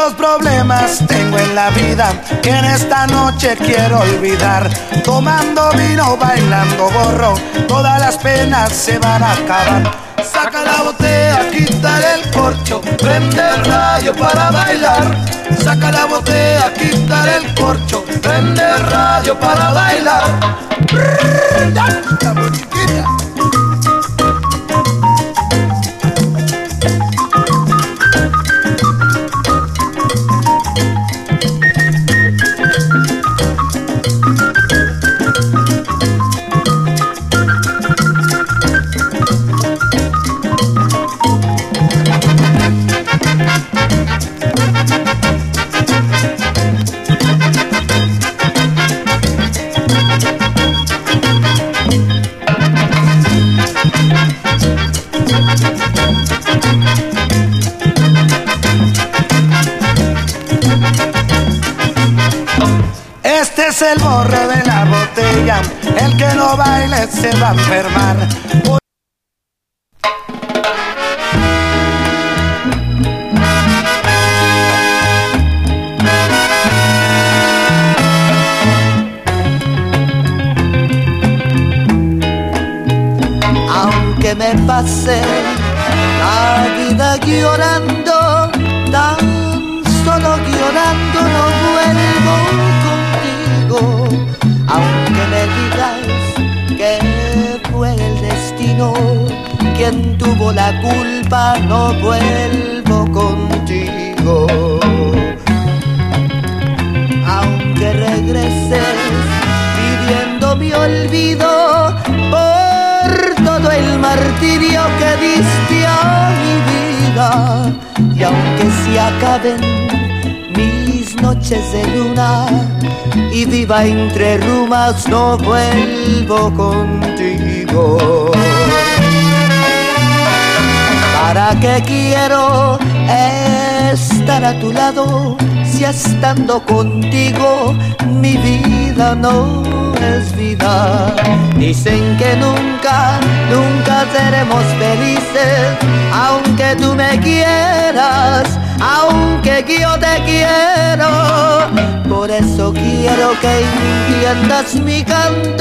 Tantos problemas tengo en la vida que en esta noche quiero olvidar. Tomando vino, bailando gorro, todas las penas se van a acabar. Saca la botella, quítale el corcho, prende el radio para bailar. Saca la botella, quítale el corcho, prende el radio para bailar. La musiquita. Este es el borro de la botella, el que no baile se va a enfermar. Aunque me pase la vida llorando, tan solo llorando no vuelvo contigo. Aunque me digas que fue el destino quien tuvo la culpa, no vuelvo contigo. Aunque regreses pidiendo mi olvido por todo el martirio que diste a mi vida, y aunque se acaben mis noches de luna y viva entre rumas, no vuelvo contigo. ¿Para qué quiero estar a tu lado si estando contigo mi vida no es vida? Dicen que nunca, nunca seremos felices, aunque tú me quieras, aunque yo te quiero. Por eso quiero que entiendas mi canto.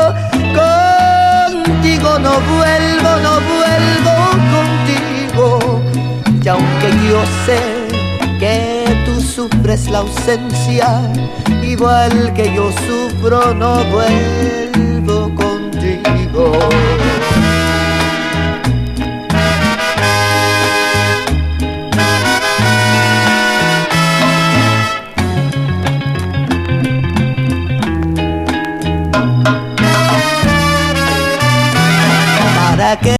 Contigo no vuelvo, no vuelvo contigo. Y aunque yo sé que tú sufres la ausencia, igual que yo sufro, no vuelvo contigo. ¿Para qué?